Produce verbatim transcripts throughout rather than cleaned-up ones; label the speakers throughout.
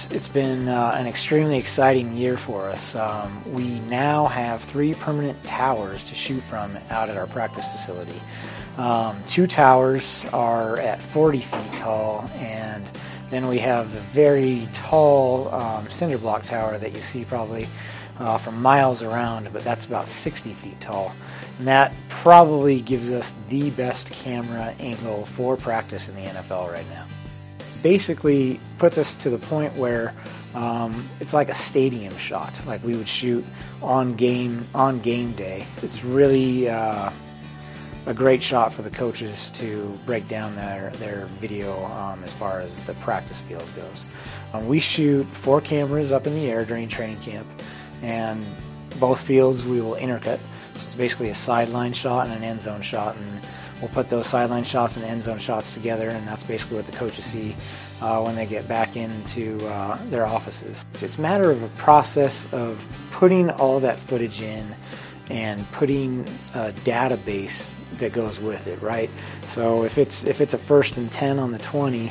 Speaker 1: it's it's been uh, an extremely exciting year for us. Um, we now have three permanent towers to shoot from out at our practice facility. Um, two towers are at forty feet tall, and then we have the very tall um, cinder block tower that you see probably uh, from miles around, but that's about sixty feet tall. And that probably gives us the best camera angle for practice in the N F L right now. Basically puts us to the point where um, it's like a stadium shot, like we would shoot on game on game day. It's really uh, a great shot for the coaches to break down their their video um, as far as the practice field goes. Um, we shoot four cameras up in the air during training camp, and both fields we will intercut. So it's basically a sideline shot and an end zone shot, and we'll put those sideline shots and end zone shots together, and that's basically what the coaches see uh, when they get back into uh, their offices. So it's a matter of a process of putting all that footage in and putting a database that goes with it, right? So if it's if it's a first and ten on the twenty,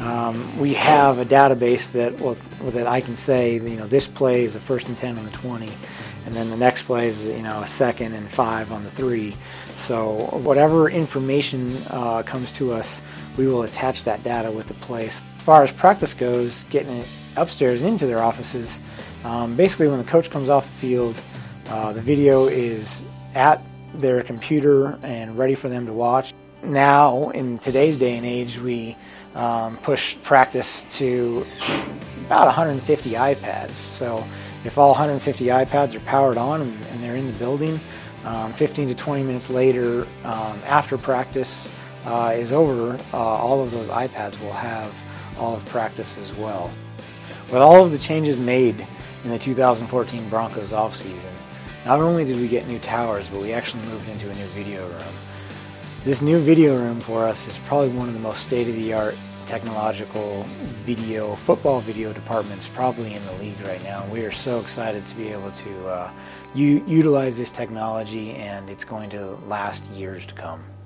Speaker 1: um, we have a database that well, that I can say, you know, this play is a first and ten on the twenty, and then the next play is, you know, a second and five on the three. So whatever information uh, comes to us, we will attach that data with the play. As far as practice goes, getting it upstairs into their offices, um, basically when the coach comes off the field, uh, the video is at their computer and ready for them to watch. Now, in today's day and age, we um, push practice to about one hundred fifty iPads. So if all one hundred fifty iPads are powered on and, and they're in the building, um, fifteen to twenty minutes later, um, after practice uh, is over, uh, all of those iPads will have all of practice as well. With all of the changes made in the two thousand fourteen Broncos offseason, not only did we get new towers, but we actually moved into a new video room. This new video room for us is probably one of the most state-of-the-art technological video, football video departments probably in the league right now. We are so excited to be able to uh, u- utilize this technology, and it's going to last years to come.